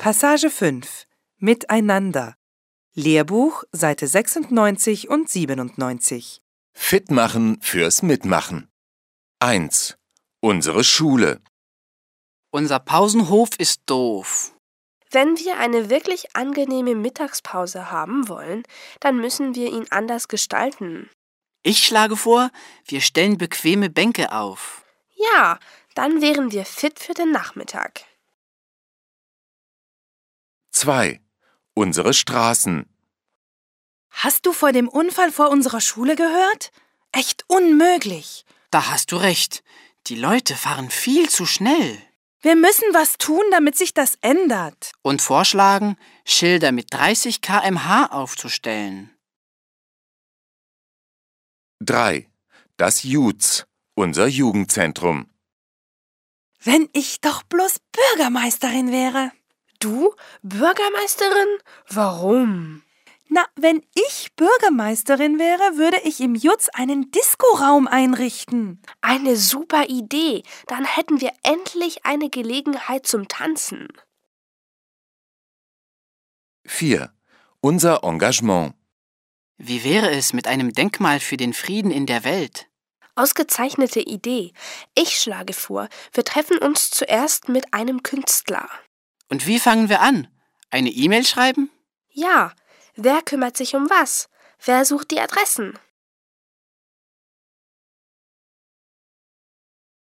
Passage 5. Miteinander. Lehrbuch, Seite 96 und 97. Fit machen fürs Mitmachen. 1. Unsere Schule. Unser Pausenhof ist doof. Wenn wir eine wirklich angenehme Mittagspause haben wollen, dann müssen wir ihn anders gestalten. Ich schlage vor, wir stellen bequeme Bänke auf. Ja, dann wären wir fit für den Nachmittag. 2. Unsere Straßen. Hast du vor dem Unfall vor unserer Schule gehört? Echt unmöglich. Da hast du recht. Die Leute fahren viel zu schnell. Wir müssen was tun, damit sich das ändert. Und vorschlagen, Schilder mit 30 km/h aufzustellen. 3. Das JUZ, unser Jugendzentrum. Wenn ich doch bloß Bürgermeisterin wäre. Du, Bürgermeisterin? Warum? Na, wenn ich Bürgermeisterin wäre, würde ich im JUZ einen Diskoraum einrichten. Eine super Idee. Dann hätten wir endlich eine Gelegenheit zum Tanzen. 4. Unser Engagement. Wie wäre es mit einem Denkmal für den Frieden in der Welt? Ausgezeichnete Idee. Ich schlage vor, wir treffen uns zuerst mit einem Künstler. Und wie fangen wir an? Eine E-Mail schreiben? Ja, wer kümmert sich um was? Wer sucht die Adressen?